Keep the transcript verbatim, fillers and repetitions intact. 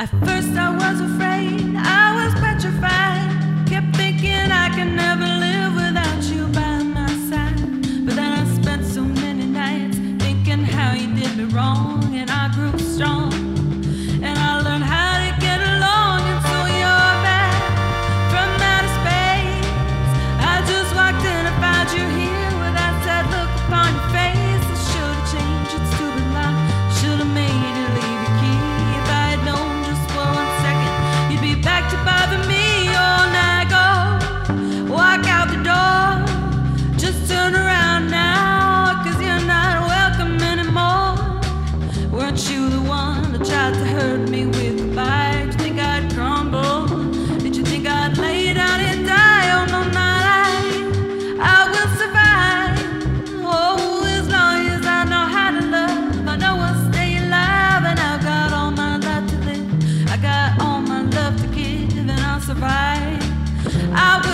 At first I was afraid, I was petrified. Kept thinking I could never live without you by my side. But then I spent so many nights thinking how you did me wrong, and I grew strong, and I learned how to get along. And so you're back from outer space. I just walked in and found you here with that sad look upon your face. I should've changed it, stupid lie. Should've made you leave your key. If I had known just for one second you'd be back to bother me all night. Go walk out the door, just turn around now, 'cause you're not welcome anymore. Weren't you the one that tried to hurt me with a bite? Did you think I'd crumble? Did you think I'd lay down and die? Oh no, not I. I will survive. Oh, as long as I know how to love, I know I'll stay alive. And I've got all my life to live, I got all my love to give, and I'll survive. I will